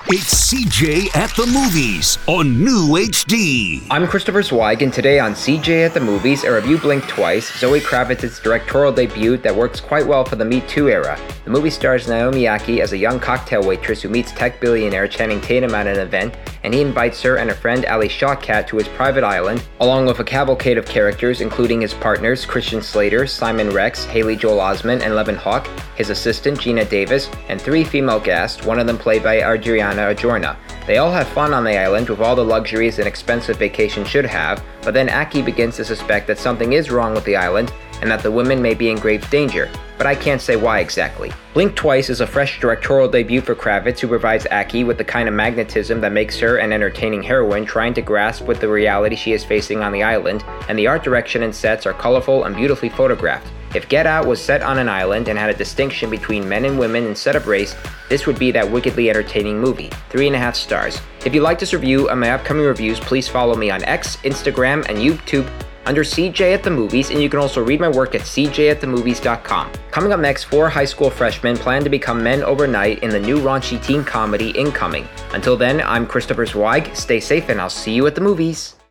It's CJ at the Movies on New HD. I'm Christopher Zweig, and today on CJ at the Movies, I review Blink Twice, Zoe Kravitz's directorial debut that works quite well for the Me Too era. The movie stars Naomi Ackie as a young cocktail waitress who meets tech billionaire Channing Tatum at an event, and he invites her and her friend Ali Shawkat to his private island, along with a cavalcade of characters including his partners Christian Slater, Simon Rex, Haley Joel Osment, and Levin Hawke, his assistant Gina Davis, and three female guests, one of them played by Adriana Ajorna. They all have fun on the island with all the luxuries an expensive vacation should have, but then Ackie begins to suspect that something is wrong with the island and that the women may be in grave danger, but I can't say why exactly. Blink Twice is a fresh directorial debut for Kravitz, who provides Ackie with the kind of magnetism that makes her an entertaining heroine trying to grasp with the reality she is facing on the island, and the art direction and sets are colorful and beautifully photographed. If Get Out was set on an island and had a distinction between men and women instead of race, this would be that wickedly entertaining movie. 3.5 stars. If you like this review and my upcoming reviews, please follow me on X, Instagram, and YouTube under CJ at the Movies, and you can also read my work at cjatthemovies.com. Coming up next, 4 high school freshmen plan to become men overnight in the new raunchy teen comedy Incoming. Until then, I'm Christopher Zweig. Stay safe, and I'll see you at the movies.